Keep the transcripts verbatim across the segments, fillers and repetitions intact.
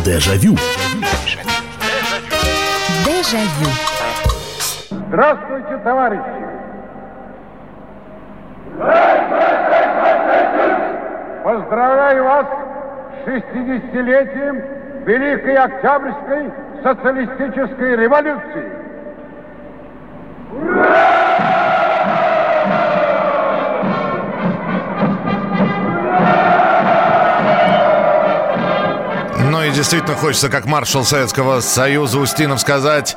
Дежавю. Дежавю. Здравствуйте, товарищи! Поздравляю вас с шестидесятилетием Великой Октябрьской социалистической революции! Ну и действительно хочется, как маршал Советского Союза Устинов, сказать: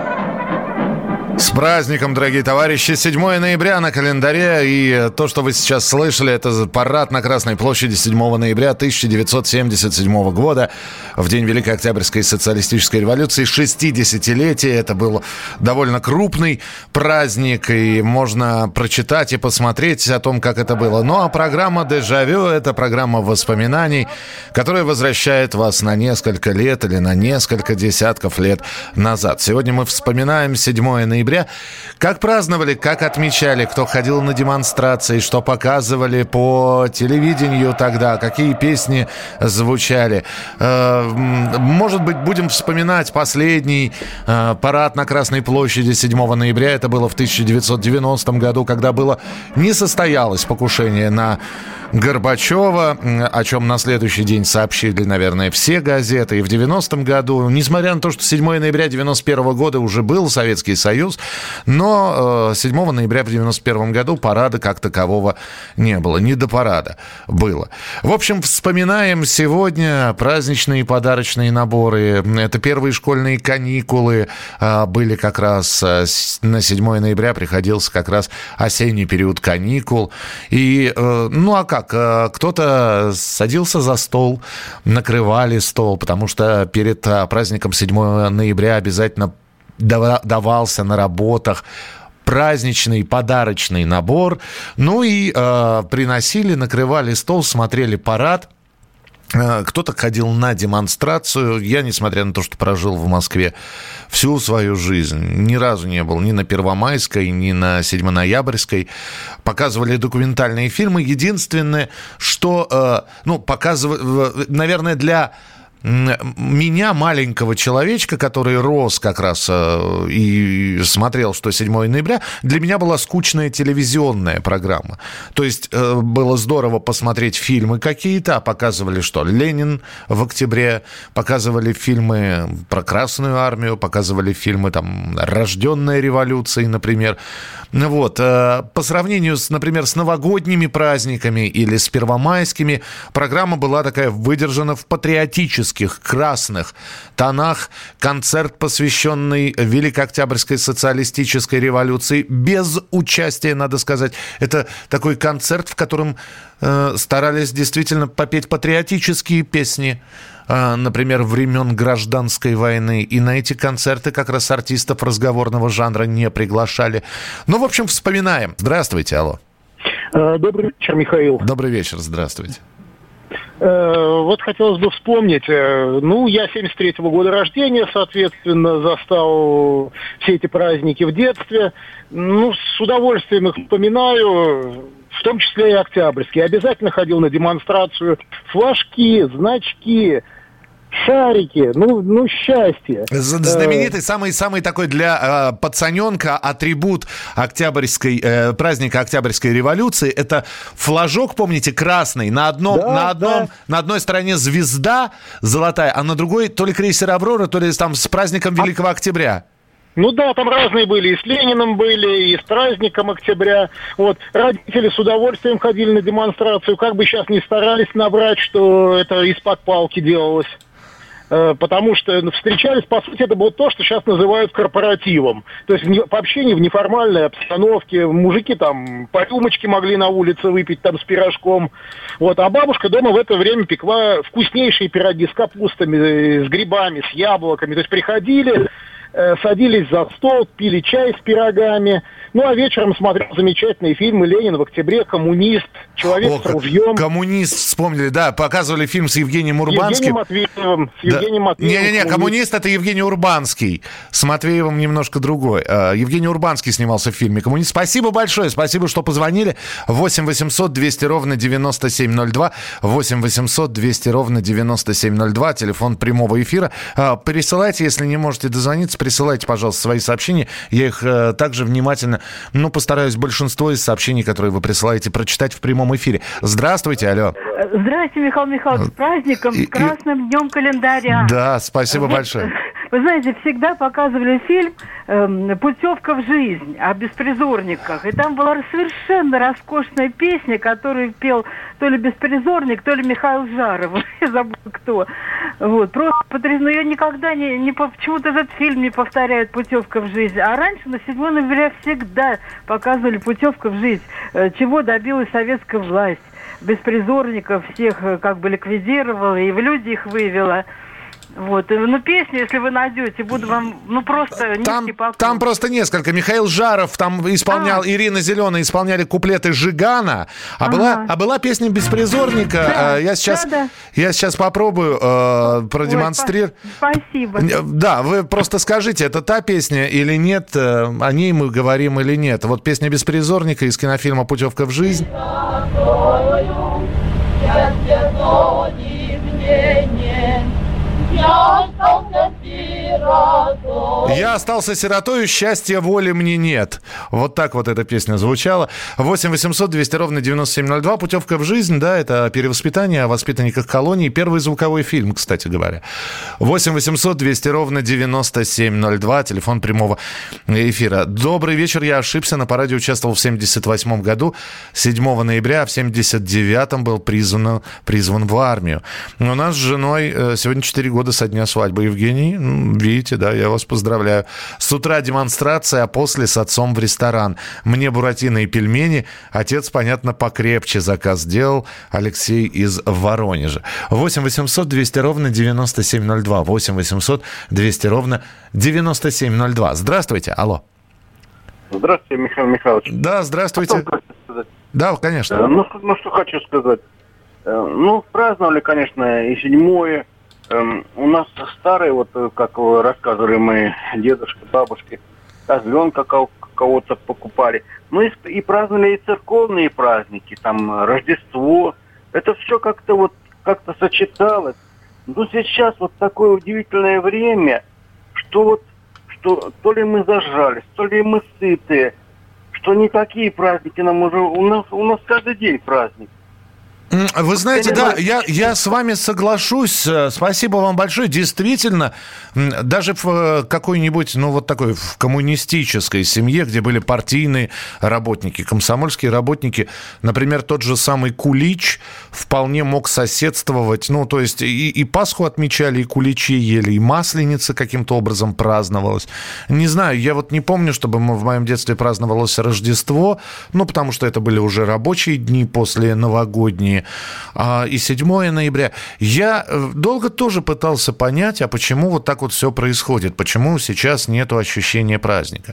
с праздником, дорогие товарищи! седьмое ноября на календаре, и то, что вы сейчас слышали, это парад на Красной площади седьмого ноября тысяча девятьсот семьдесят седьмого года, в день Великой Октябрьской социалистической революции, шестидесятилетие. Это был довольно крупный праздник, и можно прочитать и посмотреть о том, как это было. Ну а программа «Дежавю» — это программа воспоминаний, которая возвращает вас на несколько лет или на несколько десятков лет назад. Сегодня мы вспоминаем седьмое ноября. Как праздновали, как отмечали, кто ходил на демонстрации, что показывали по телевидению тогда, какие песни звучали. Может быть, будем вспоминать последний парад на Красной площади седьмого ноября. Это было в тысяча девятьсот девяностом году, когда было не состоялось покушение на Горбачева, о чем на следующий день сообщили, наверное, все газеты. И в девяностом году, несмотря на то, что седьмое ноября девяносто первого года уже был Советский Союз, но седьмого ноября в девяносто первом году парада как такового не было. Не до парада было. В общем, вспоминаем сегодня праздничные подарочные наборы. Это первые школьные каникулы были как раз на седьмое ноября, приходился как раз осенний период каникул. И, ну а как? Кто-то садился за стол, накрывали стол, потому что перед праздником седьмого ноября обязательно давался на работах праздничный подарочный набор. Ну и э, приносили, накрывали стол, смотрели парад. Кто-то ходил на демонстрацию. Я, несмотря на то, что прожил в Москве всю свою жизнь, ни разу не был ни на Первомайской, ни на Седьмоноябрьской. Показывали документальные фильмы. Единственное, что, ну, показывали, наверное, для меня, маленького человечка, который рос как раз э, и смотрел, что седьмое ноября, для меня была скучная телевизионная программа. То есть э, было здорово посмотреть фильмы какие-то, а показывали что? Ленин в октябре, показывали фильмы про Красную армию, показывали фильмы там «Рожденная революцией», например. Вот. Э, по сравнению, с, например, с новогодними праздниками или с первомайскими, программа была такая выдержана в патриотических красных тонах. Концерт, посвященный Великой Октябрьской социалистической революции, без участия, надо сказать. Это такой концерт, в котором э, старались действительно попеть патриотические песни, э, например, времен Гражданской войны. И на эти концерты как раз артистов разговорного жанра не приглашали. Ну, в общем, вспоминаем. Здравствуйте, алло. Добрый вечер, Михаил. Добрый вечер, здравствуйте. Вот хотелось бы вспомнить, ну, я семьдесят третьего года рождения, соответственно, застал все эти праздники в детстве. Ну, с удовольствием их вспоминаю, в том числе и октябрьские. Обязательно ходил на демонстрацию. Флажки, значки, шарики, ну, ну счастье. Знаменитый, самый-самый такой для э, пацаненка атрибут октябрьской, э, праздника Октябрьской революции — это флажок, помните, красный, на, одном, да, на, одном, да. на одной стороне звезда золотая, а на другой то ли крейсер «Аврора», то ли там с праздником Великого Октября. Ну да, там разные были, и с Лениным были, и с праздником октября. Вот. Родители с удовольствием ходили на демонстрацию, как бы сейчас ни старались набрать, что это из-под палки делалось. Потому что встречались, по сути, это было то, что сейчас называют корпоративом. То есть в общении, в неформальной обстановке. Мужики там по рюмочке могли на улице выпить там с пирожком. Вот. А бабушка дома в это время пекла вкуснейшие пироги с капустами, с грибами, с яблоками. То есть приходили, э, садились за стол, пили чай с пирогами. Ну, а вечером смотрел замечательные фильмы «Ленин в октябре», «Коммунист», «Человек О, с ружьем». «Коммунист» вспомнили, да, показывали фильм с Евгением Урбанским. Евгением Матвеевым. С Да. Евгением Матвеевым. Не-не-не, «Коммунист» — это Евгений Урбанский. С Матвеевым немножко другой. Евгений Урбанский снимался в фильме «Коммунист». Спасибо большое, спасибо, что позвонили. восемь восемьсот двести ровно девяносто семь ноль два. восемь восемьсот двести ровно девяносто семь ноль два. Телефон прямого эфира. Присылайте, если не можете дозвониться, присылайте, пожалуйста, свои сообщения. Я их также внимательно, ну, постараюсь большинство из сообщений, которые вы присылаете, прочитать в прямом эфире. Здравствуйте, алло. Здравствуйте, Михаил Михайлович, с праздником, И- с красным днем календаря. Да, спасибо Вот, большое. Вы знаете, всегда показывали фильм эм, «Путевка в жизнь» о беспризорниках. И там была совершенно роскошная песня, которую пел то ли Беспризорник, то ли Михаил Жаров. Я забыла, кто. Вот. Просто потрясающе. Но я никогда не, не... по- Почему-то этот фильм не повторяет «Путевка в жизнь». А раньше на седьмое ноября всегда показывали «Путевка в жизнь», э, чего добилась советская власть. Беспризорников всех э, как бы ликвидировала и в люди их вывела. Вот. И, ну, песню, если вы найдете, буду вам, ну, просто Там, низкий поклон. там просто несколько. Михаил Жаров там исполнял, А. Ирина Зеленая исполняли куплеты Жигана, а, Ага. была, а была песня «Беспризорника». Да, Э, я, сейчас, да, да. я сейчас попробую э, Ой, продемонстрировать. спа- Спасибо. Э, Да, вы просто скажите, это та песня или нет, э, о ней мы говорим или нет. Вот песня «Беспризорника» из кинофильма «Путевка в жизнь». Я остался сиротой, счастья воли мне нет. Вот так вот эта песня звучала. восемь восемьсот двести ровно девяносто семь ноль два. Путевка в жизнь, да, это перевоспитание о воспитанниках колонии. Первый звуковой фильм, кстати говоря. восемь восемьсот двести ровно девяносто семь ноль два. Телефон прямого эфира. Добрый вечер, я ошибся. На параде участвовал в семьдесят восьмом году. седьмого ноября, а в семьдесят девятом был призван, призван в армию. У нас с женой э, сегодня четыре года со дня свадьбы. Евгений, м, видите, да, я вас поздравляю. С утра демонстрация, а после с отцом в ресторан. Мне буратино и пельмени. Отец, понятно, покрепче заказ сделал. Алексей из Воронежа. восемь восемьсот двести ровно девяносто семь ноль два. восемь восемьсот двести ровно девяносто семь ноль два. Здравствуйте, алло. Здравствуйте, Михаил Михайлович. Да, здравствуйте. Что хочу сказать? Да, конечно. Э, Ну, что- ну, что хочу сказать. Э, Ну, праздновали, конечно, и седьмое. Эм, У нас старые, вот э, как э, рассказывали мои дедушки, бабушки, козленка кого- кого-то покупали. Ну, и, и праздновали и церковные праздники, там, э, Рождество. Это все как-то вот, как-то сочеталось. Но сейчас вот такое удивительное время, что вот, что то ли мы зажрались, то ли мы сытые, что не такие праздники нам уже... У нас, у нас каждый день праздник. М, Вы знаете, да, я, я с вами соглашусь. Э, Спасибо вам большое. Действительно, м, даже в э, какой-нибудь, ну, вот такой, в коммунистической семье, где были партийные работники, комсомольские работники, например, тот же самый кулич вполне мог соседствовать. Ну, то есть и, и Пасху отмечали, и куличи ели, и Масленица каким-то образом праздновалась. Не знаю, я вот не помню, чтобы мы в моем детстве праздновалось Рождество, ну, потому что это были уже рабочие дни после новогодние. А, и седьмое ноября. Я э, долго тоже пытался понять, а почему вот так вот все происходит, почему сейчас нету ощущения праздника.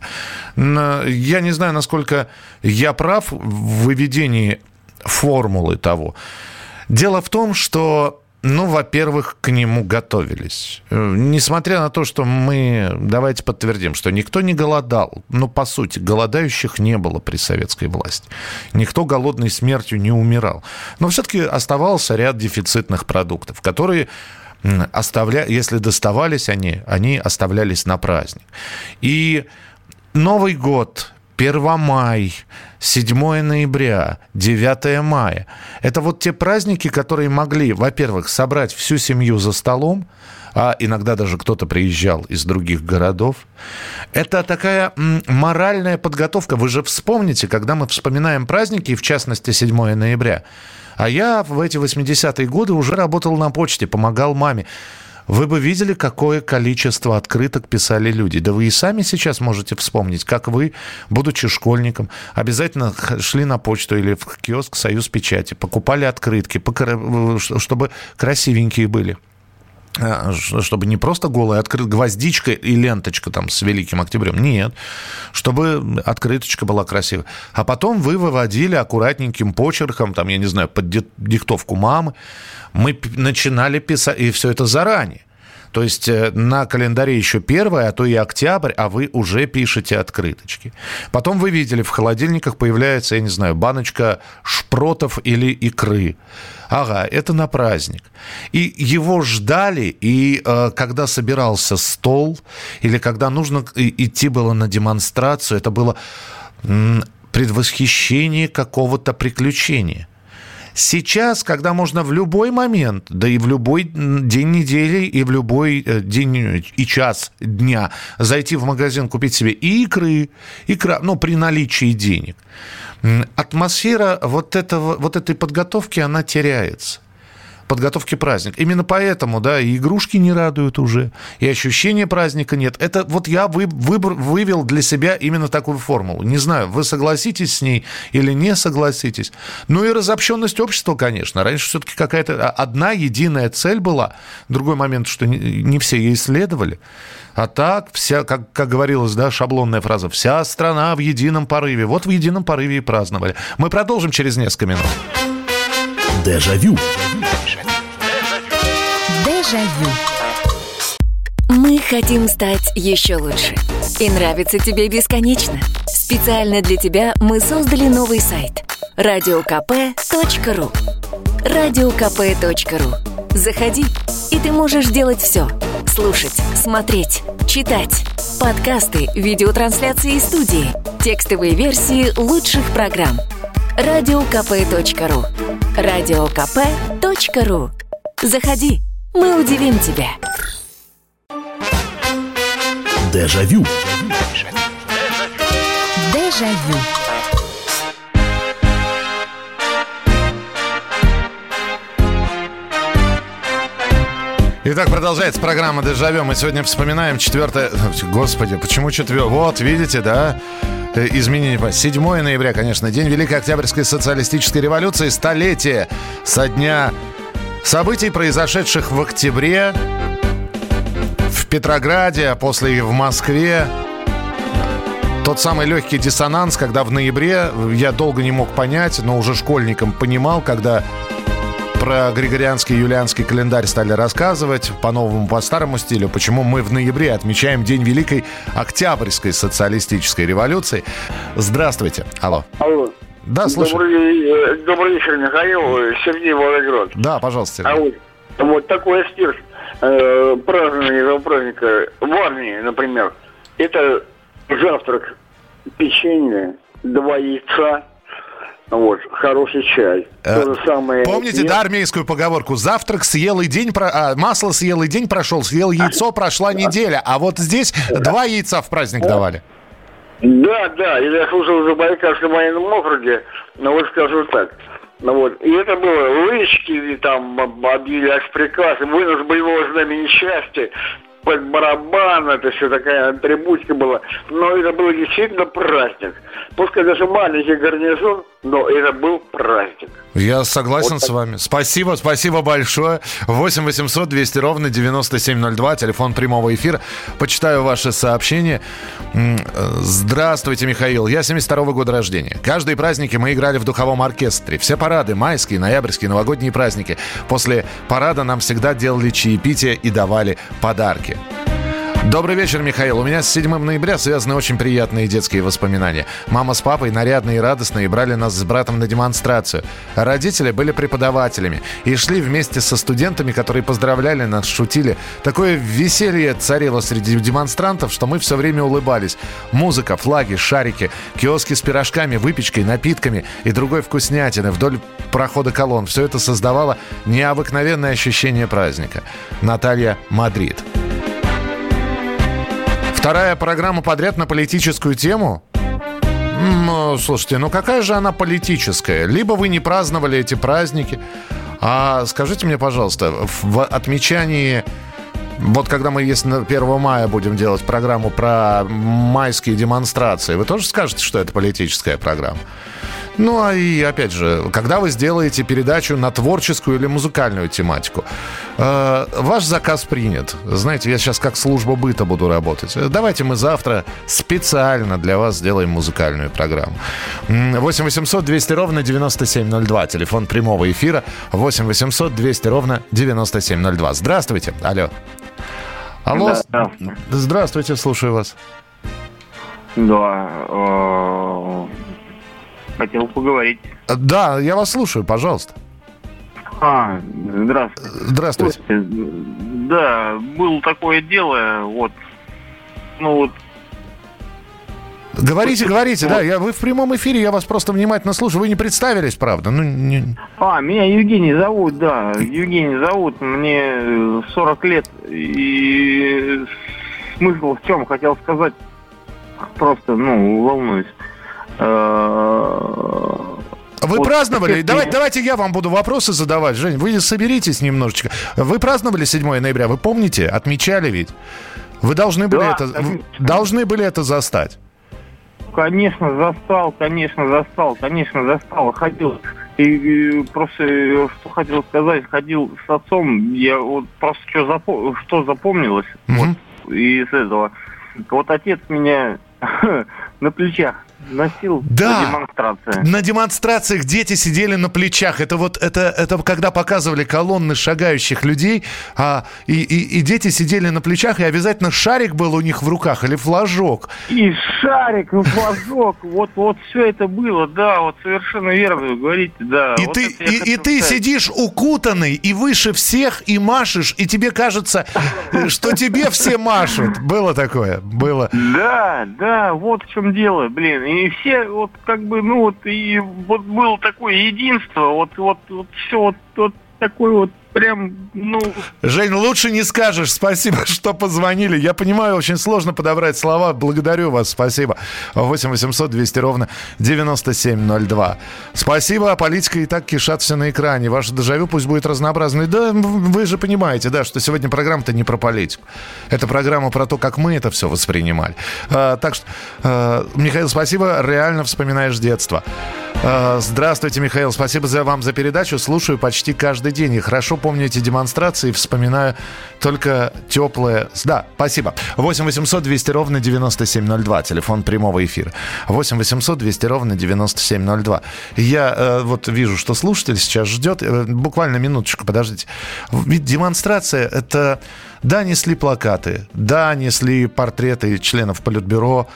Н- Я не знаю, насколько я прав в выведении формулы того. Дело в том, что, ну, во-первых, к нему готовились. Э, Несмотря на то, что мы, давайте подтвердим, что никто не голодал. Ну, по сути, голодающих не было при советской власти. Никто голодной смертью не умирал. Но все-таки оставался ряд дефицитных продуктов, которые, м, оставля... если доставались они, они оставлялись на праздник. И Новый год, Первомай, седьмое ноября, девятое мая. Это вот те праздники, которые могли, во-первых, собрать всю семью за столом, а иногда даже кто-то приезжал из других городов. Это такая м, моральная подготовка. Вы же вспомните, когда мы вспоминаем праздники, и в частности седьмое ноября. А я в эти восьмидесятые годы уже работал на почте, помогал маме. Вы бы видели, какое количество открыток писали люди. Да вы и сами сейчас можете вспомнить, как вы, будучи школьником, обязательно х- шли на почту или в киоск «Союз Печати», покупали открытки, покра- чтобы красивенькие были. чтобы не просто голая открыт гвоздичка и ленточка там с Великим Октябрем. Нет. Чтобы открыточка была красивая. А потом вы выводили аккуратненьким почерком, там, я не знаю, под диктовку мамы. Мы начинали писать, и все это заранее. То есть на календаре еще первое, а то и октябрь, а вы уже пишете открыточки. Потом вы видели, в холодильниках появляется, я не знаю, баночка шпротов или икры. Ага, это на праздник. И его ждали, и э, когда собирался стол, или когда нужно идти было на демонстрацию, это было м, предвосхищение какого-то приключения. Сейчас, когда можно в любой момент, да и в любой день недели, и в любой день и час дня зайти в магазин, купить себе и икры, икра, ну, при наличии денег, атмосфера вот, этого, вот этой подготовки, она теряется. Подготовки праздника. Именно поэтому, да, и игрушки не радуют уже, и ощущения праздника нет. Это вот я вы, выбор, вывел для себя именно такую формулу. Не знаю, вы согласитесь с ней или не согласитесь. Ну и разобщенность общества, конечно. Раньше все-таки какая-то одна единая цель была. Другой момент, что не, не все ей следовали. А так, вся, как, как говорилось, да, шаблонная фраза, вся страна в едином порыве. Вот в едином порыве и праздновали. Мы продолжим через несколько минут. Дежавю. Дежавю. Мы хотим стать еще лучше. И нравится тебе бесконечно. Специально для тебя мы создали новый сайт радио ка пэ точка ру. радио ка пэ точка ру. Заходи, и ты можешь делать все. Слушать, смотреть, читать. Подкасты, видеотрансляции из студии, текстовые версии лучших программ. радио ка пэ точка ру. радио ка пэ точка ру. Заходи, мы удивим тебя. Дежавю. Дежавю. Итак, продолжается программа «Дежавю». Мы сегодня вспоминаем четвертое... Господи, почему четвертое? Вот, видите, да? Изменение. седьмое ноября, конечно, день Великой Октябрьской социалистической революции. Столетие со дня событий, произошедших в октябре в Петрограде, а после и в Москве. Тот самый легкий диссонанс, когда в ноябре, я долго не мог понять, но уже школьником понимал, когда... Про григорианский и юлианский календарь стали рассказывать по-новому, по старому стилю, почему мы в ноябре отмечаем День Великой Октябрьской социалистической революции. Здравствуйте. Алло. Алло. Да, слушаю. Добрый, добрый вечер, Михаил. Сергей Волгоград. Да, пожалуйста, Сергей. А вот, вот такой стих э, празднования этого праздника в армии, например, это завтрак, печенье, два яйца, вот, хороший чай. Э, То же самое. Помните, нет? да, армейскую поговорку? Завтрак съел и день, про... а, масло съел и день прошел, съел яйцо, прошла неделя. А вот здесь два яйца в праздник давали. Да, да, я служил в Забайкальском военном округе, но вот скажу так. Ну вот, и это было лычки, там объявлялись приказы, вынос боевого знамени счастья, под барабан, это все такая атрибутика была. Но это был действительно праздник. Пускай даже маленький гарнизон, но это был праздник. Я согласен вот с так. вами. Спасибо, спасибо большое. восемь восемьсот двести ровно девяносто семь ноль два, телефон прямого эфира. Почитаю ваши сообщения. Здравствуйте, Михаил. Я семьдесят второго года рождения. Каждые праздники мы играли в духовом оркестре. Все парады, майские, ноябрьские, новогодние праздники. После парада нам всегда делали чаепитие и давали подарки. Добрый вечер, Михаил. У меня с седьмого ноября связаны очень приятные детские воспоминания. Мама с папой нарядные и радостные брали нас с братом на демонстрацию. Родители были преподавателями и шли вместе со студентами, которые поздравляли нас, шутили. Такое веселье царило среди демонстрантов, что мы все время улыбались. Музыка, флаги, шарики, киоски с пирожками, выпечкой, напитками и другой вкуснятины вдоль прохода колонн. Все это создавало необыкновенное ощущение праздника. Наталья, Мадрид. Вторая программа подряд на политическую тему? Ну, слушайте, ну какая же она политическая? Либо вы не праздновали эти праздники. А скажите мне, пожалуйста, в отмечании... Вот когда мы, если первого мая будем делать программу про майские демонстрации, вы тоже скажете, что это политическая программа? Ну, а и, опять же, когда вы сделаете передачу на творческую или музыкальную тематику, э, ваш заказ принят. Знаете, я сейчас как служба быта буду работать. Давайте мы завтра специально для вас сделаем музыкальную программу. восемь восемьсот двести ровно девяносто семь ноль два. Телефон прямого эфира. восемь восемьсот двести ровно девяносто семь ноль два. Здравствуйте. Алло. Алло. Да, здравствуйте. Здравствуйте, слушаю вас. Да, э, хотел поговорить. Да, я вас слушаю, пожалуйста. А, здравствуйте. Здравствуйте. Слушайте, да, было такое дело, вот, ну вот. Говорите, говорите, вот. Да, я, вы в прямом эфире, я вас просто внимательно слушаю. Вы не представились, правда? Ну, не... А, меня Евгений зовут, да, Евгений зовут, мне сорок лет, и смысл в чем, хотел сказать, просто, ну, волнуюсь. Вы вот праздновали? Давайте, давайте я вам буду вопросы задавать. Жень, вы соберитесь немножечко. Вы праздновали седьмое ноября? Вы помните? Отмечали ведь? Вы должны были, да, это, вы должны были это застать. Конечно, застал, конечно, застал, конечно, застал. Ходил. И, и просто, что хотел сказать, ходил с отцом. Я вот просто что, запом... что запомнилось mm-hmm. вот, из этого. Вот отец меня на плечах носил, да, на демонстрации. На демонстрациях дети сидели на плечах. Это вот это, это когда показывали колонны шагающих людей, а, и, и, и дети сидели на плечах, и обязательно шарик был у них в руках или флажок. И шарик, и флажок. Вот, вот все это было, да, вот совершенно верно вы говорите, да. И вот ты, и, и ты сидишь укутанный и выше всех, и машешь, и тебе кажется, что тебе все машут. Было такое? Было. Да, да, вот в чем дело, блин. И все вот как бы, ну вот, и вот было такое единство, вот, вот, вот все вот, вот такой вот прям, ну... Жень, лучше не скажешь. Спасибо, что позвонили. Я понимаю, очень сложно подобрать слова. Благодарю вас, спасибо. восемь восемьсот двести ровно девяносто семь ноль два. Спасибо, а политика и так кишат все на экране. Ваше дежавю пусть будет разнообразной. Да, вы же понимаете, да, что сегодня программа-то не про политику. Это программа про то, как мы это все воспринимали. А, так что, а, Михаил, спасибо. Реально вспоминаешь детство. А, здравствуйте, Михаил. Спасибо за вам за передачу. Слушаю почти каждый день. И хорошо помню эти демонстрации, вспоминаю только теплое... Да, спасибо. восемь восемьсот двести ровно девяносто семь ноль два. Телефон прямого эфира. восемь восемьсот двести ровно девяносто семь ноль два. Я э, вот вижу, что слушатель сейчас ждет. Э, буквально минуточку, подождите. Ведь демонстрация — это... Да, несли плакаты, да, несли портреты членов Политбюро,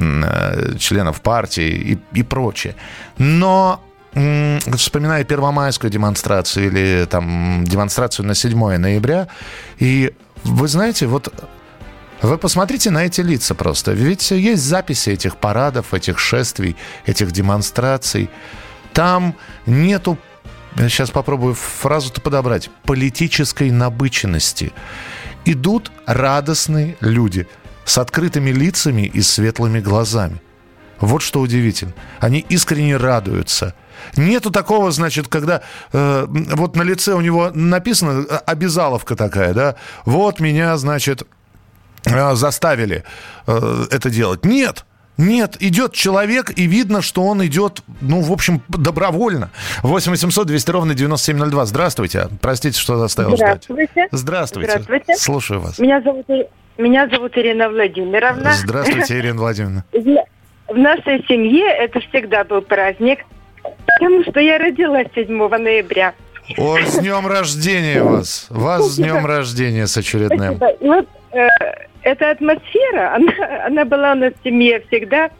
э, членов партии и, и прочее. Но... вспоминая первомайскую демонстрацию или там демонстрацию на седьмое ноября, и вы знаете, вот вы посмотрите на эти лица просто. Ведь есть записи этих парадов, этих шествий, этих демонстраций. Там нету, сейчас попробую фразу-то подобрать, политической набыченности. Идут радостные люди с открытыми лицами и светлыми глазами. Вот что удивительно. Они искренне радуются. Нету такого, значит, когда э, вот на лице у него написано обязаловка такая, да, вот меня, значит, э, заставили э, это делать. Нет, нет, идет человек, и видно, что он идет, ну, в общем, добровольно. восемь восемьсот двести ровно девяносто семь ноль два. Здравствуйте. Простите, что заставил ждать. Здравствуйте. Здравствуйте. Здравствуйте. Слушаю вас. Меня зовут, меня зовут Ирина Владимировна. Здравствуйте, Ирина Владимировна. В нашей семье это всегда был праздник, потому что я родилась седьмого ноября. О, с днем рождения вас! Вас с днем рождения с очередным. Спасибо. И вот э, эта атмосфера, она, она была у нас в семье всегда.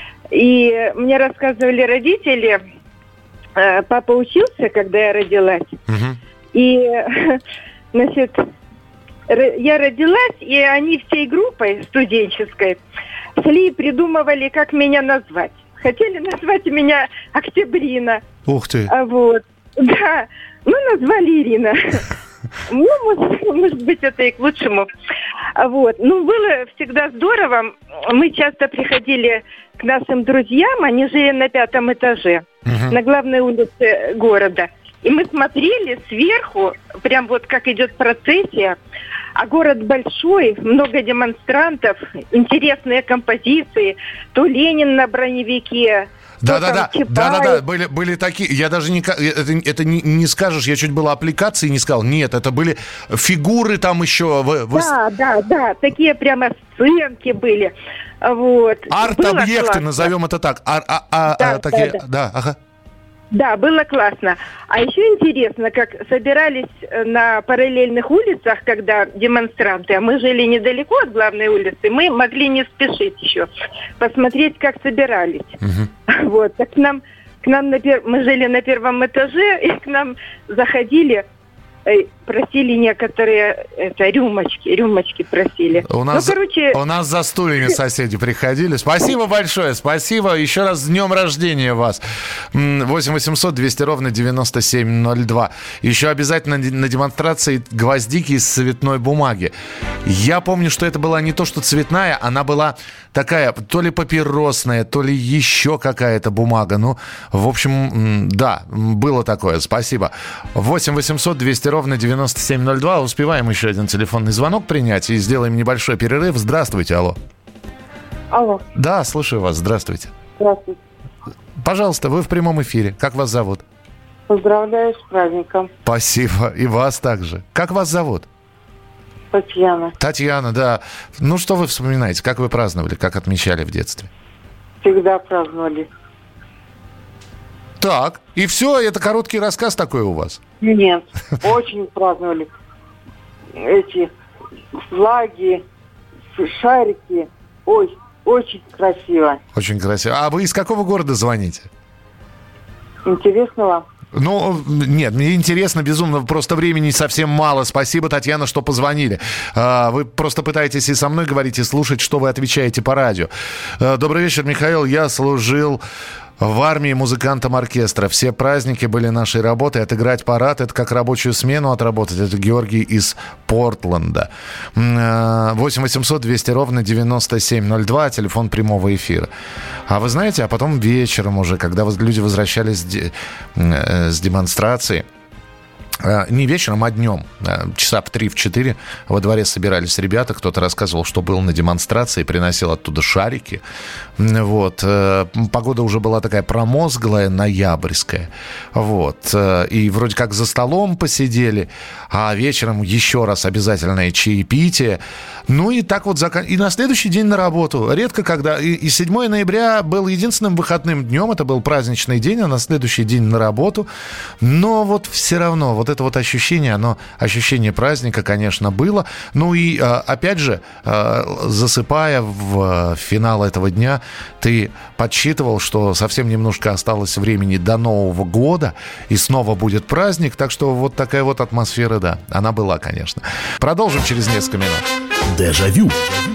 И мне рассказывали родители, э, папа учился, когда я родилась. Угу. И, значит, я родилась, и они всей группой студенческой шли и придумывали, как меня назвать. Хотели назвать меня Октябрина. Ух ты. А вот, да. Ну, назвали Ирина. Ну, может, может быть, это и к лучшему. А вот. Ну, было всегда здорово. Мы часто приходили к нашим друзьям. Они жили на пятом этаже, uh-huh. на главной улице города. И мы смотрели сверху, прям вот как идет процессия. А город большой, много демонстрантов, интересные композиции. То Ленин на броневике, Да-да-да, да-да-да, были, были такие, я даже не, это, это не, не скажешь, я чуть было аппликации не сказал, нет, это были фигуры там еще. Вы, вы... Да, да, да, такие прямо сценки были, вот. Арт-объекты, назовем это так, а, а, а, да, а, такие, да, да. да, ага. Да, было классно. А еще интересно, как собирались на параллельных улицах, когда демонстранты, а мы жили недалеко от главной улицы, мы могли не спешить еще, посмотреть, как собирались. Угу. Вот, так к нам, к нам на пер... мы жили на первом этаже, и к нам заходили, просили некоторые это, рюмочки, рюмочки просили. У нас, ну, короче... у нас за стульями соседи приходили. Спасибо большое, спасибо. Еще раз с днем рождения вас. восемь восемьсот двести ровно девяносто семь ноль два. Еще обязательно на демонстрации гвоздики из цветной бумаги. Я помню, что это была не то, что цветная, она была такая, то ли папиросная, то ли еще какая-то бумага. Ну, в общем, да, было такое. Спасибо. восемь восемьсот двести ровно девяносто семь ноль два. Успеваем еще один телефонный звонок принять и сделаем небольшой перерыв. Здравствуйте, алло. Алло. Да, слушаю вас. Здравствуйте. Здравствуйте. Пожалуйста, вы в прямом эфире. Как вас зовут? Поздравляю с праздником. Спасибо. И вас также. Как вас зовут? Татьяна. Татьяна, да. Ну, что вы вспоминаете? Как вы праздновали? Как отмечали в детстве? Всегда праздновали. Так, и все, это короткий рассказ такой у вас? Нет, очень праздновали. Эти флаги, шарики. Ой, очень красиво. Очень красиво. А вы из какого города звоните? Интересно вам? Ну, нет, мне интересно, безумно, просто времени совсем мало. Спасибо, Татьяна, что позвонили. Вы просто пытаетесь и со мной говорить, и слушать, что вы отвечаете по радио. Добрый вечер, Михаил. Я служил в армии музыкантом оркестра. Все праздники были нашей работой. Отыграть парад — это как рабочую смену отработать. Это Георгий из Портленда. восемь восемьсот двести ровно девяносто семь ноль два. Телефон прямого эфира. А вы знаете, а потом вечером уже, когда люди возвращались с демонстрации, не вечером, а днем, часа в три, в четыре во дворе собирались ребята, кто-то рассказывал, что был на демонстрации, приносил оттуда шарики. Вот. Погода уже была такая промозглая, ноябрьская. Вот. И вроде как за столом посидели, а вечером еще раз обязательное чаепитие. Ну и так вот, закон... и на следующий день на работу. Редко когда. И, и седьмое ноября был единственным выходным днем, это был праздничный день, а на следующий день на работу. Но вот все равно, вот это вот ощущение, оно, ощущение праздника, конечно, было. Ну и, опять же, засыпая в финал этого дня, ты подсчитывал, что совсем немножко осталось времени до Нового года, и снова будет праздник. Так что вот такая вот атмосфера, да, она была, конечно. Продолжим через несколько минут. Дежавю.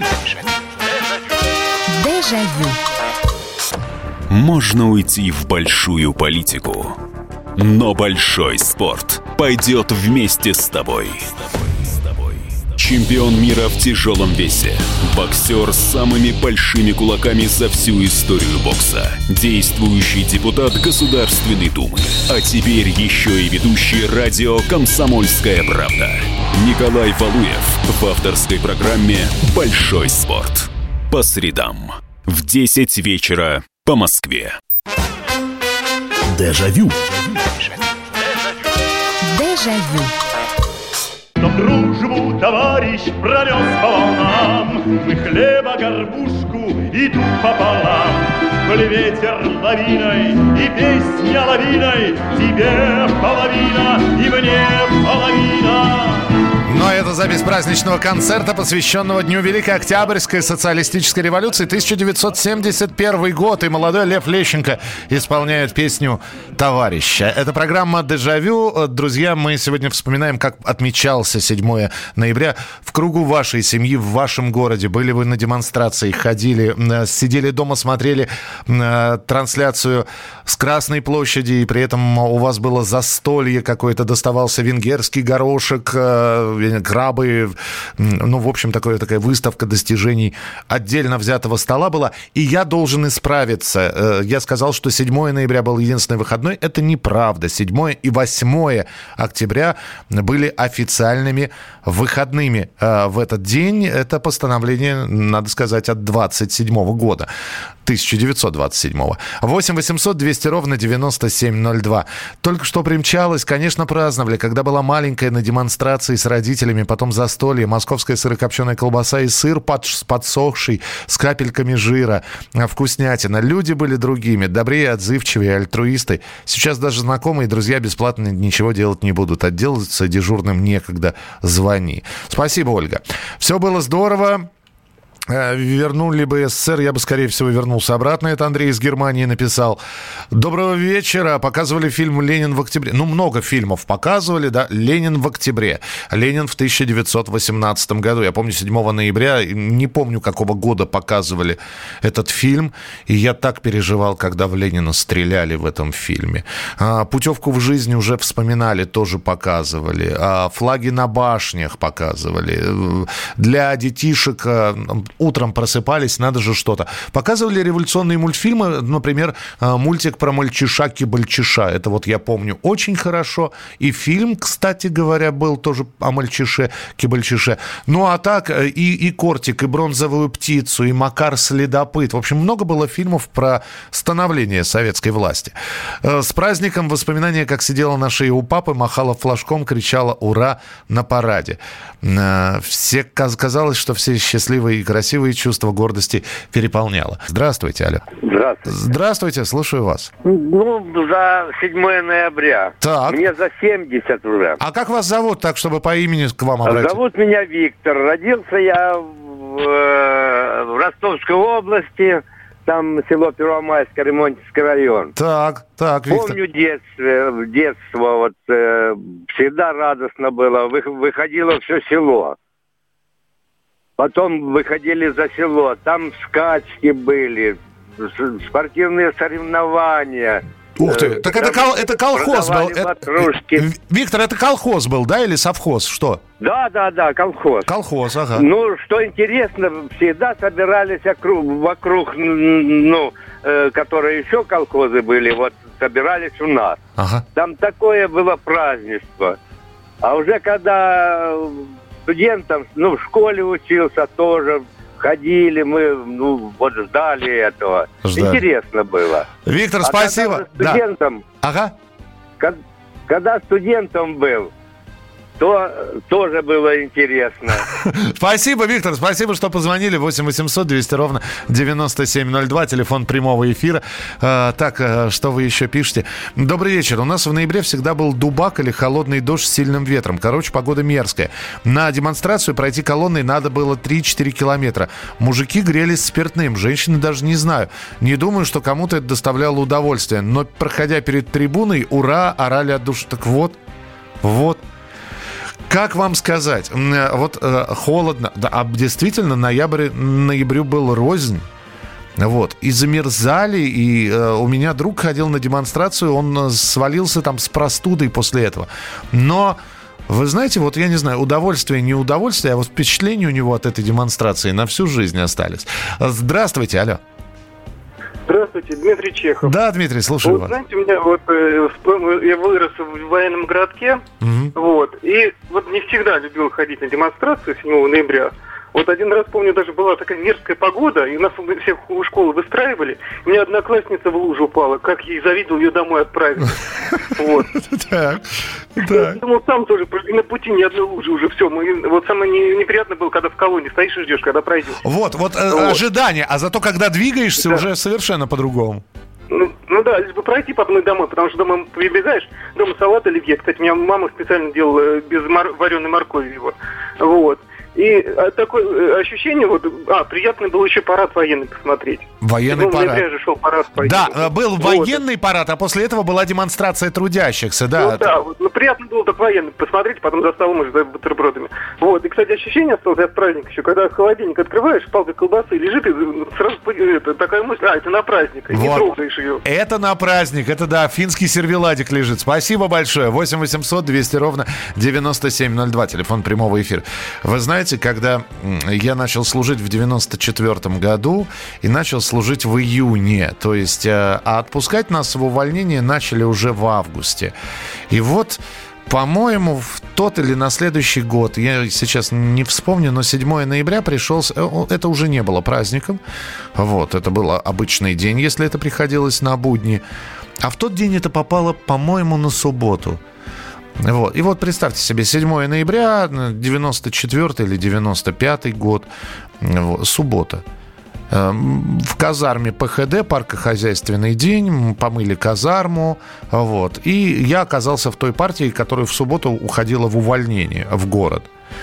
Дежавю. Можно уйти в большую политику, но большой спорт пойдет вместе с тобой. Чемпион мира в тяжелом весе. Боксер с самыми большими кулаками за всю историю бокса. Действующий депутат Государственной Думы. А теперь еще и ведущий радио «Комсомольская правда». Николай Валуев в авторской программе «Большой спорт». По средам в десять вечера по Москве. Дежавю. Дежавю. Чтоб дружбу, товарищ, пронес по волнам, мы хлеба горбушку и тут пополам. Коли ветер лавиной и песня лавиной, тебе половина и мне половина. Но это запись праздничного концерта, посвященного Дню Великой Октябрьской социалистической революции, тысяча девятьсот семьдесят первый год. И молодой Лев Лещенко исполняет песню «Товарища». Это программа «Дежавю». Друзья, мы сегодня вспоминаем, как отмечался седьмое ноября в кругу вашей семьи, в вашем городе. Были вы на демонстрации, ходили, сидели дома, смотрели трансляцию с Красной площади, и при этом у вас было застолье какое-то, доставался венгерский горошек, крабы, ну, в общем, такое, такая выставка достижений отдельно взятого стола была. И я должен исправиться. Я сказал, что седьмое ноября был единственный выходной. Это неправда. седьмое и восьмое октября были официальными выходными в этот день. Это постановление, надо сказать, от двадцать седьмого года. тысяча девятьсот двадцать седьмого. восемь восемьсот двести ровно девяносто семь ноль два. Только что примчалась, конечно, праздновали. Когда была маленькая, на демонстрации с родителями, потом застолье, московская сырокопченая колбаса и сыр под, подсохший, с капельками жира, вкуснятина. Люди были другими, добрее, отзывчивее, альтруисты. Сейчас даже знакомые друзья бесплатно ничего делать не будут. Отделаться дежурным некогда. Звони. Спасибо, Ольга. Все было здорово. Вернули бы СССР, я бы, скорее всего, вернулся обратно. Это Андрей из Германии написал. Доброго вечера. Показывали фильм «Ленин в октябре». Ну, много фильмов показывали, да. «Ленин в октябре». «Ленин» в тысяча девятьсот восемнадцатом году. Я помню, седьмого ноября, не помню, какого года показывали этот фильм. И я так переживал, когда в Ленина стреляли в этом фильме. «Путевку в жизнь» уже вспоминали, тоже показывали. «Флаги на башнях» показывали. Для детишек... Утром просыпались, надо же что-то. Показывали революционные мультфильмы, например, мультик про мальчиша-кибальчиша. Это вот я помню очень хорошо. И фильм, кстати говоря, был тоже о мальчише-кибальчише. Ну, а так и, и «Кортик», и «Бронзовую птицу», и «Макар-следопыт». В общем, много было фильмов про становление советской власти. С праздником воспоминания, как сидела на шее у папы, махала флажком, кричала «Ура!» на параде. Все, казалось, что все счастливые и красивые. Красивые чувства гордости переполняло. Здравствуйте, алло. Здравствуйте. Здравствуйте, слушаю вас. Ну, за седьмое ноября. Так. Мне за семьдесят уже. А как вас зовут, так, чтобы по имени к вам обратиться? Зовут меня Виктор. Родился я в, э, в Ростовской области, там село Первомайское, Ремонтинский район. Так, так, Виктор. Помню детство, детство вот, э, всегда радостно было. Вы, выходило все село. Потом выходили за село, там скачки были, спортивные соревнования. Ух ты, так это, кол- это колхоз был. Это, Виктор, это колхоз был, да, или совхоз, что? Да, да, да, колхоз. Колхоз, ага. Ну, что интересно, всегда собирались вокруг, вокруг ну, э, которые еще колхозы были, вот собирались у нас. Ага. Там такое было празднество. А уже когда... Студентом, ну, в школе учился тоже, ходили мы, ну, вот ждали этого. Ждали. Интересно было. Виктор, а спасибо. Когда студентом, да. Ага. Когда, когда студентом был, то тоже было интересно. Спасибо, Виктор, спасибо, что позвонили. восемь восемьсот двести ровно девяносто семь ноль два, телефон прямого эфира. А, так, что вы еще пишете? Добрый вечер. У нас в ноябре всегда был дубак или холодный дождь с сильным ветром. Короче, погода мерзкая. На демонстрацию пройти колонной надо было три-четыре километра. Мужики грелись спиртным, женщины даже не знаю. Не думаю, что кому-то это доставляло удовольствие. Но, проходя перед трибуной, ура, орали от души. Так вот, вот. Как вам сказать? Вот э, холодно. Да, а действительно, ноябрь, ноябрю был рознь. Вот. И замерзали. И э, у меня друг ходил на демонстрацию. Он свалился там с простудой после этого. Но, вы знаете, вот я не знаю, удовольствие, не удовольствие, а вот впечатления у него от этой демонстрации на всю жизнь остались. Здравствуйте, алло. Здравствуйте, Дмитрий Чехов. Да, Дмитрий, слушаю вот, вас. Знаете, у меня вот э, я вырос в военном городке, угу. Вот, и вот не всегда любил ходить на демонстрацию седьмого ноября. Вот один раз, помню, даже была такая мерзкая погода, и нас всех у школы выстраивали. У меня одноклассница в лужу упала, как ей завидовал, ее домой отправили. Вот. Так, так. Думал, сам тоже, и на пути ни одной лужи уже, все. Вот самое неприятное было, когда в колонне стоишь и ждешь, когда пройдешь. Вот, вот ожидание, а зато когда двигаешься, уже совершенно по-другому. Ну, ну да, лишь бы пройти потом и домой, потому что дома прибегаешь, дома салат оливье. Кстати, у меня мама специально делала без мор- вареной моркови его. Вот. И такое ощущение, вот, а, приятно было еще парад военный посмотреть. Военный парад. В ноябре же шел парад. Да, был военный вот. парад, а после этого была демонстрация трудящихся, да. Ну да, вот, ну приятно было так военный посмотреть, потом за столом уже за бутербродами. Вот, и, кстати, ощущение осталось от праздника еще, когда холодильник открываешь, палка колбасы лежит, и сразу это, такая мысль, а, это на праздник, и вот. Не трогаешь ее. Это на праздник, это да, финский сервеладик лежит. Спасибо большое. восемь восемьсот двести ровно девяносто семь ноль два, телефон прямого эфира. Вы знаете, когда я начал служить в девяносто четвёртом году и начал служить в июне, то есть, а отпускать нас в увольнение начали уже в августе. И вот по-моему, в тот или на следующий год, я сейчас не вспомню, но седьмое ноября пришелся, это уже не было праздником, вот, это был обычный день, если это приходилось на будни, а в тот день это попало, по-моему, на субботу. Вот. И вот представьте себе, седьмое ноября, девяносто четвёртый или девяносто пятый год, вот, суббота. В казарме ПХД, паркохозяйственный день, помыли казарму, вот. И я оказался в той партии, которая в субботу уходила в увольнение, в город.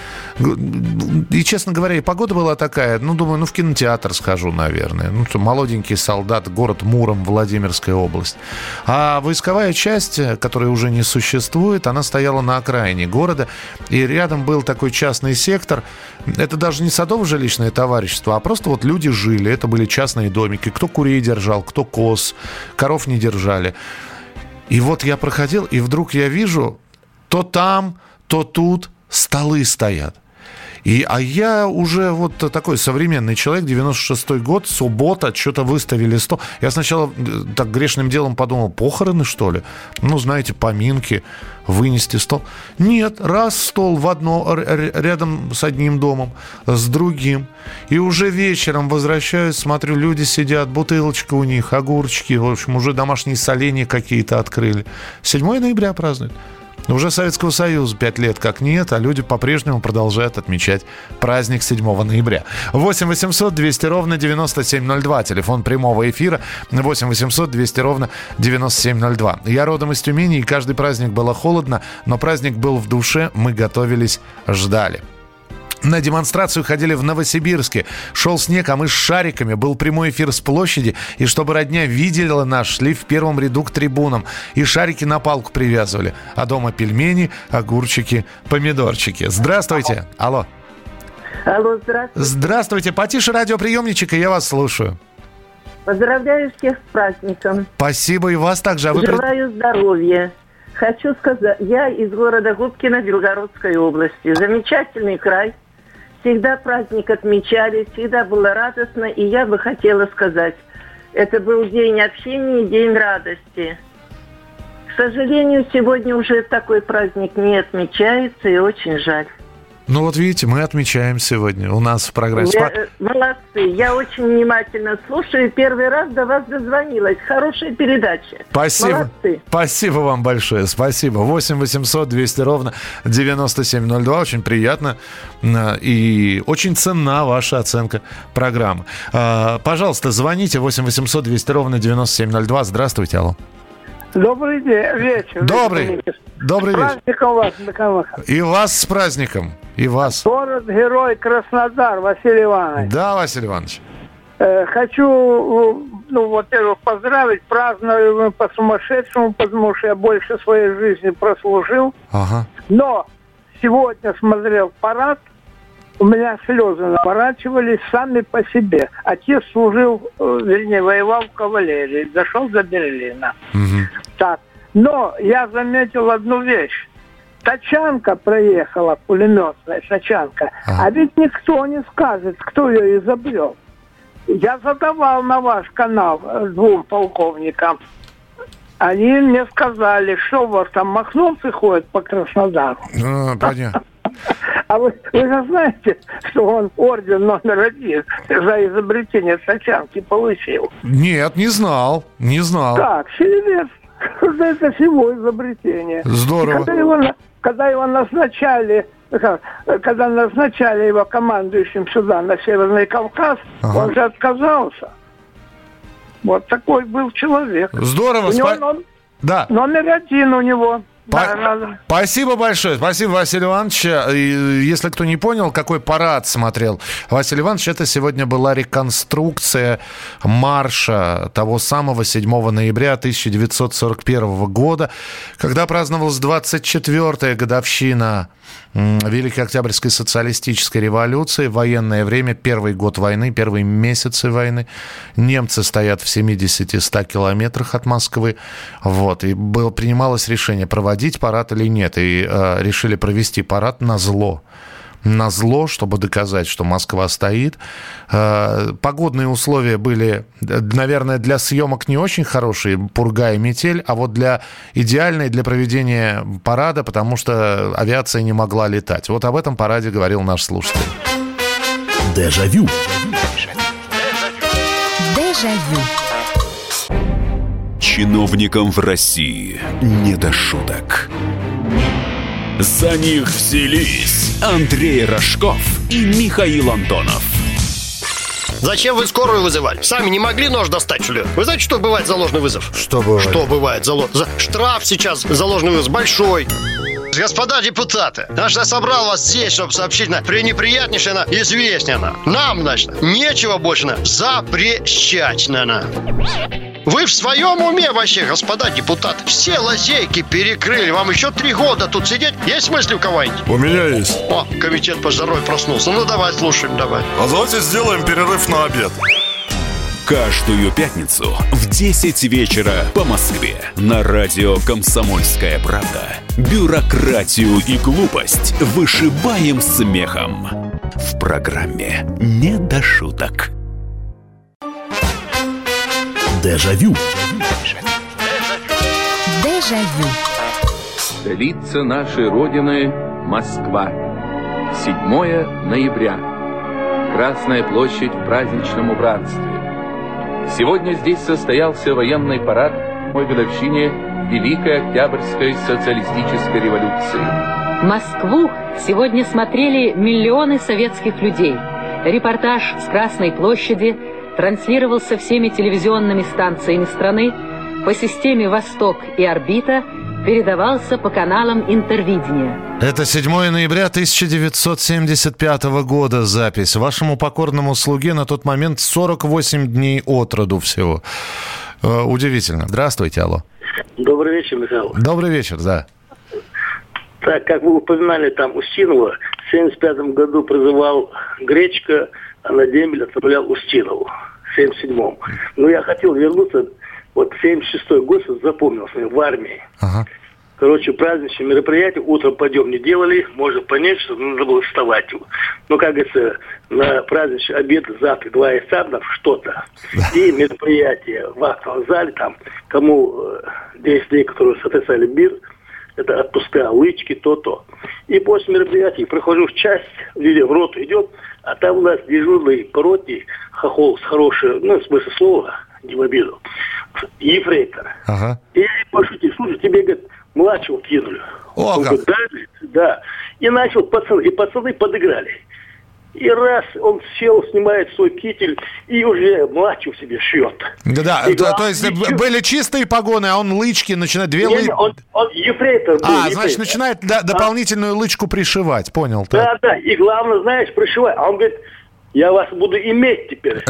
И, честно говоря, и погода была такая, ну, думаю, ну, в кинотеатр схожу, наверное. Ну, молоденький солдат, город Муром, Владимирская область. А войсковая часть, которая уже не существует, она стояла на окраине города, и рядом был такой частный сектор. Это даже не садово-жилищное товарищество, а просто вот люди жили, это были частные домики. Кто курей держал, кто коз, коров не держали. И вот я проходил, и вдруг я вижу, то там, то тут столы стоят. И, а я уже вот такой современный человек, девяносто шестой год, суббота, что-то выставили стол. Я сначала так грешным делом подумал, похороны, что ли? Ну, знаете, поминки, вынести стол. Нет, раз стол в одно, рядом с одним домом, с другим. И уже вечером возвращаюсь, смотрю, люди сидят, бутылочка у них, огурчики, в общем, уже домашние соленья какие-то открыли. седьмое ноября празднуют. Уже Советского Союза пять лет как нет, а люди по-прежнему продолжают отмечать праздник седьмого ноября. восемь восемьсот двести ровно девяносто семь ноль два. Телефон прямого эфира восемь восемьсот двести ровно девяносто семь ноль два. Я родом из Тюмени, и каждый праздник было холодно, но праздник был в душе, мы готовились, ждали. На демонстрацию ходили в Новосибирске. Шел снег, а мы с шариками. Был прямой эфир с площади. И чтобы родня видела нас, шли в первом ряду к трибунам. И шарики на палку привязывали. А дома пельмени, огурчики, помидорчики. Здравствуйте. Алло. Алло, здравствуйте. Здравствуйте. Потише радиоприемничек, и я вас слушаю. Поздравляю всех с праздником. Спасибо, и вас также. А вы... Желаю здоровья. Хочу сказать, я из города Губкино Белгородской области. Замечательный край. Всегда праздник отмечали, всегда было радостно, и я бы хотела сказать, это был день общения, день радости. К сожалению, сегодня уже такой праздник не отмечается, и очень жаль. Ну вот видите, мы отмечаем сегодня у нас в программе. Я, молодцы, я очень внимательно слушаю, первый раз до вас дозвонилась. Хорошая передача. Спасибо. Молодцы. Спасибо вам большое, спасибо. восемь восемьсот двести ровно девяносто семь ноль два, очень приятно и очень ценна ваша оценка программы. Пожалуйста, звоните восемь восемьсот двести ровно девяносто семь ноль два. Здравствуйте, алло. Добрый день, вечер. Добрый, добрый вечер. С праздником вас, Николаха. И вас с праздником, и вас. Город-герой Краснодар, Василий Иванович. Да, Василий Иванович. Э, хочу, ну, во-первых, поздравить, праздную по-сумасшедшему, потому что я больше своей жизни прослужил. Ага. Но сегодня смотрел парад, у меня слезы наворачивались сами по себе. Отец служил, вернее, воевал в кавалерии, дошел до Берлина. Угу. Так. Но я заметил одну вещь. Тачанка проехала, пулеметная тачанка, ага. А ведь никто не скажет, кто ее изобрел. Я задавал на ваш канал двум полковникам. Они мне сказали, что у вас там махновцы ходят по Краснодару. А, понятно. А вы, вы же знаете, что он орден номер один за изобретение тачанки получил? Нет, не знал, не знал. Так, Селивец, это всего изобретение. Здорово. Когда его, когда его назначали, когда назначали его командующим сюда, на Северный Кавказ, ага. Он же отказался. Вот такой был человек. Здорово. У него спа... номер, да. номер один у него. По- да, Спасибо большое. Спасибо, Василий Иванович. И если кто не понял, какой парад смотрел Василий Иванович, это сегодня была реконструкция марша того самого седьмого ноября тысяча девятьсот сорок первого года, когда праздновалась двадцать четвёртая годовщина Великой Октябрьской социалистической революции. Военное время, первый год войны, первые месяцы войны. Немцы стоят в семьдесят-ста километрах от Москвы. Вот. И было, принималось решение, проводить парад или нет. И э, решили провести парад назло. назло, чтобы доказать, что Москва стоит. Погодные условия были, наверное, для съемок не очень хорошие, пурга и метель, а вот для идеальной для проведения парада, потому что авиация не могла летать. Вот об этом параде говорил наш слушатель. Дежавю. Дежавю. Чиновникам в России не до шуток. За них взялись Андрей Рожков и Михаил Антонов. Зачем вы скорую вызывали? Сами не могли нож достать, что ли? Вы знаете, что бывает за ложный вызов? Что бывает? Что бывает за ложный? Штраф сейчас за ложный вызов большой. Господа депутаты, значит, я собрал вас здесь, чтобы сообщить на пренеприятнейшее на известное на. Нам, значит, нечего больше на запрещать на. на. Вы в своем уме вообще, господа депутаты? Все лазейки перекрыли. Вам еще три года тут сидеть? Есть мысли у кого-нибудь? У меня есть. О, комитет по здоровью проснулся. Ну, давай, слушаем, давай. А давайте сделаем перерыв на обед. Каждую пятницу в десять вечера по Москве на радио «Комсомольская правда». Бюрократию и глупость вышибаем смехом. В программе «Не до шуток». Дежавю. Дежавю. Столица нашей Родины – Москва. седьмое ноября. Красная площадь в праздничном убранстве. Сегодня здесь состоялся военный парад по годовщине Великой Октябрьской социалистической революции. Москву сегодня смотрели миллионы советских людей. Репортаж с Красной площади транслировался всеми телевизионными станциями страны, по системе «Восток» и «Орбита», передавался по каналам интервидения. Это седьмое ноября тысяча девятьсот семьдесят пятого года запись. Вашему покорному слуге на тот момент сорок восемь дней от роду всего. Э, удивительно. Здравствуйте, алло. Добрый вечер, Михаил. Добрый вечер, да. Так, как вы упоминали, там Устинова в семьдесят пятом году призывал Гречка, а на дембель отправлял Устинову в семьдесят седьмом. Но я хотел вернуться, вот семьдесят шестой год запомнился мне в армии. Ага. Короче, праздничные мероприятия утром подъем не делали, можно понять, что надо было вставать. Ну, как говорится, на праздничный обед завтра два яйца, что-то. И мероприятия в актовом зале, там, кому десять дней, которые сотрясали мир, это отпуска, лычки, то-то. И после мероприятий прохожу в часть, в роту идет, а там у нас дежурный по роте, хохол с хорошей, ну, в смысле слова, не в обиду, ефрейтор. Ага. И я пошутил, слушай, тебе, говорит, младшего кинули. О, он говорит, да, да. И начал пацаны, и пацаны подыграли. И раз он сел, снимает свой китель и уже младшего себе шьет. Да, и, то, а, то есть ничего. были чистые погоны, а он лычки начинает, две лычки. Он, он ефрейтор был. А, ефрейтор. значит, начинает да, дополнительную а? лычку пришивать, понял. Да, так. да, и главное, знаешь, пришивать. А он говорит, я вас буду иметь теперь.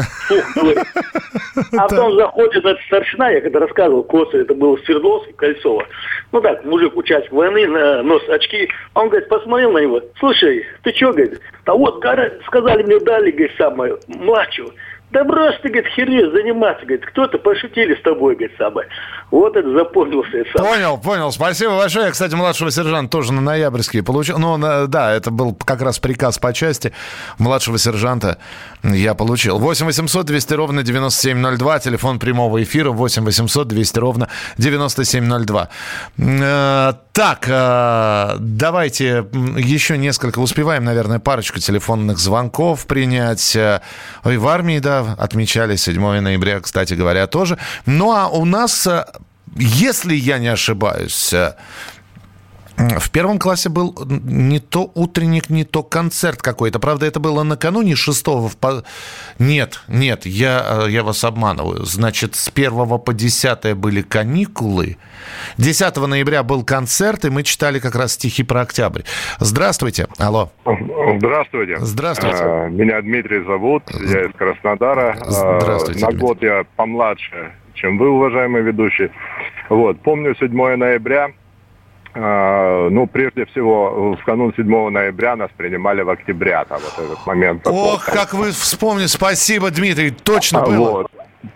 А потом заходит этот старшина, я когда рассказывал, Косарь, это был Свердловский, Кольцово. Ну так, мужик, участник войны, на нос очки. Он, говорит, посмотрел на него. Слушай, ты что, говорит? А вот, говорят, сказали мне, дали, говорит, самое, младшего. Да брось ты, говорит, херней заниматься, говорит, кто-то пошутили с тобой, говорит, самое. Вот это запомнился. Это самое. Понял, понял, спасибо большое. Я, кстати, младшего сержанта тоже на ноябрьские получил. Ну, да, это был как раз приказ по части. Младшего сержанта я получил. восемь восемьсот двести ровно девяносто семь ноль два, телефон прямого эфира восемь восемьсот двести ровно девяносто семь ноль два. Так, давайте еще несколько, успеваем, наверное, парочку телефонных звонков принять. Ой, в армии, да, отмечали седьмое ноября, кстати говоря, тоже. Ну, а у нас, если я не ошибаюсь, в первом классе был не то утренник, не то концерт какой-то. Правда, это было накануне шестого. В... Нет, нет, я, я вас обманываю. Значит, с первого по десятое были каникулы. десятого ноября был концерт, и мы читали как раз стихи про октябрь. Здравствуйте. Алло. Здравствуйте. Здравствуйте. Меня Дмитрий зовут, я из Краснодара. Здравствуйте, На Дмитрий. год я помладше, чем вы, уважаемый ведущий. Вот, помню седьмое ноября. Ну, прежде всего, в канун седьмого ноября нас принимали в октября, там, вот этот момент. Ох, как вы вспомнили. Спасибо, Дмитрий, точно было. Вот.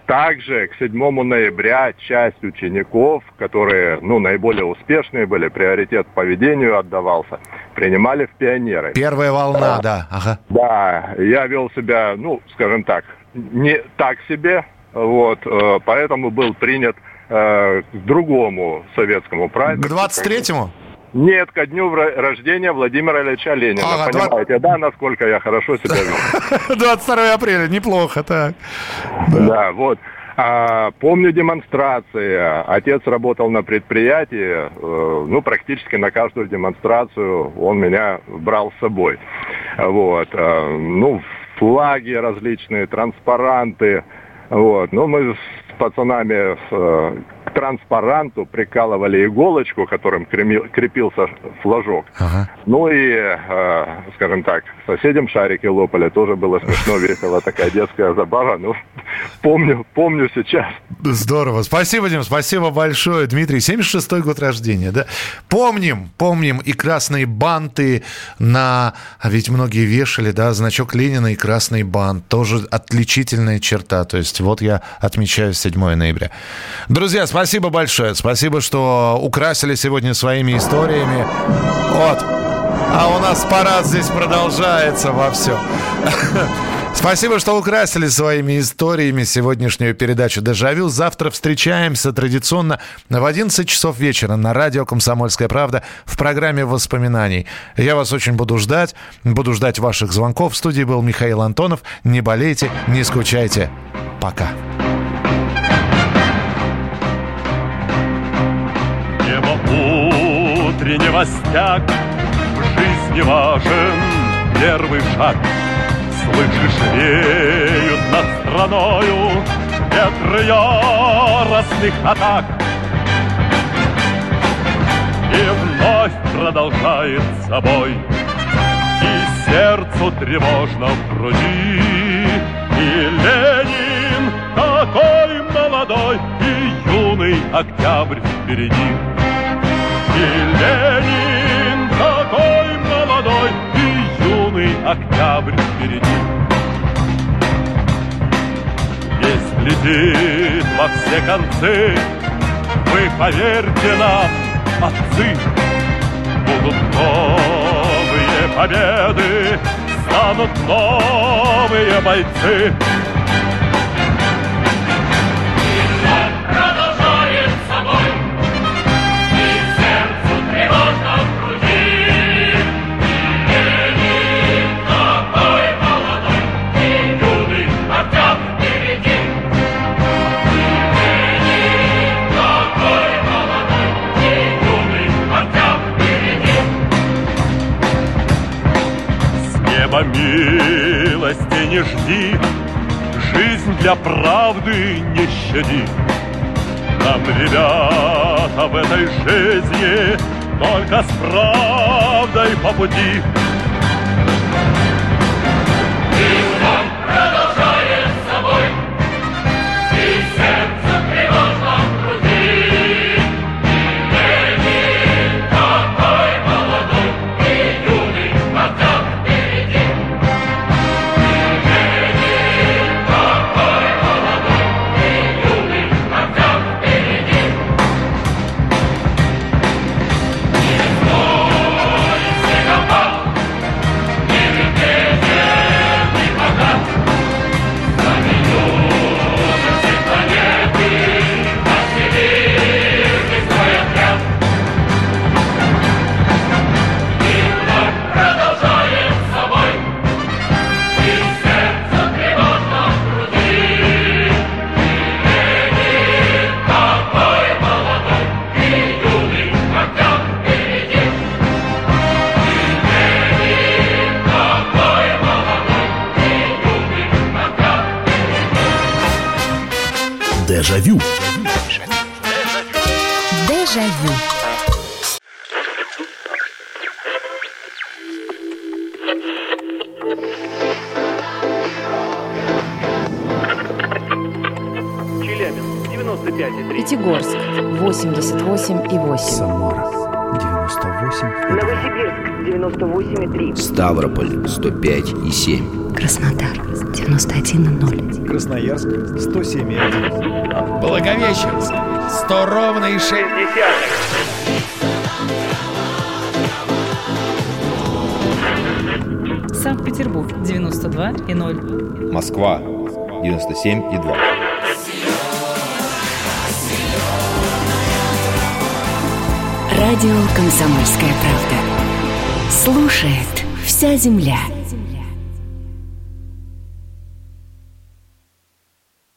Также к седьмому ноября часть учеников, которые, ну, наиболее успешные были, приоритет поведению отдавался, принимали в пионеры. Первая волна, да. Ага. Да, я вел себя, ну, скажем так, не так себе, вот, поэтому был принят э, к другому советскому празднику. К двадцать третьему? Нет, ко дню рождения Владимира Ильича Ленина. Ага, понимаете, два... да, насколько я хорошо себя вел. двадцать второго апреля, неплохо, так. Да, да вот. А, помню демонстрации. Отец работал на предприятии, э, ну, практически на каждую демонстрацию он меня брал с собой. Вот. А, ну, флаги различные, транспаранты. Вот. Ну, мы с пацанами э, к транспаранту прикалывали иголочку, которым крепился флажок. Ага. Ну и, э, скажем так, соседям шарики лопали. Тоже было смешно, весело. Такая детская забава. Ну, помню, помню сейчас. Здорово. Спасибо, Дим, спасибо большое. Дмитрий, семьдесят шестой год рождения, да? Помним, помним и красные банты на... А ведь многие вешали, да, значок Ленина и красный бант. Тоже отличительная черта. То есть вот я отмечаю седьмое ноября. Друзья, спасибо большое. Спасибо, что украсили сегодня своими историями. Вот. А у нас парад здесь продолжается вовсю. Спасибо, что украсили своими историями сегодняшнюю передачу «Дежавю». Завтра встречаемся традиционно в одиннадцать часов вечера на радио «Комсомольская правда» в программе «Воспоминаний». Я вас очень буду ждать. Буду ждать ваших звонков. В студии был Михаил Антонов. Не болейте, не скучайте. Пока. Небо утреннего стяг, в жизни важен первый шаг. Слышишь, веют над страною ветры яростных атак. И вновь продолжает собой, и сердцу тревожно в груди. И Ленин такой молодой, и юный октябрь впереди. И Ленин такой молодой, и юный октябрь впереди. Весть летит во все концы, вы поверьте нам, отцы, будут новые победы, станут новые бойцы. Милости не жди, жизнь для правды не щади. Нам, ребята, в этой жизни только с правдой по пути. И он продолжает собой, и сердце тревожно в груди. И Ленин такой молодой, и юный октябрь. Дежавю. Дежавю. Челябинск девяносто пять и три. Пятигорск восемьдесят восемь и восемь. Самара девяносто восемь. Новосибирск девяносто восемь и три. Ставрополь сто пять и семь. Краснодар девяносто один и ноль. Красноярск сто семь и один. Благовещенск сто ровно и шесть десятых. Санкт-Петербург девяносто два и ноль. Москва девяносто семь и два. Радио «Комсомольская правда». Слушает вся земля.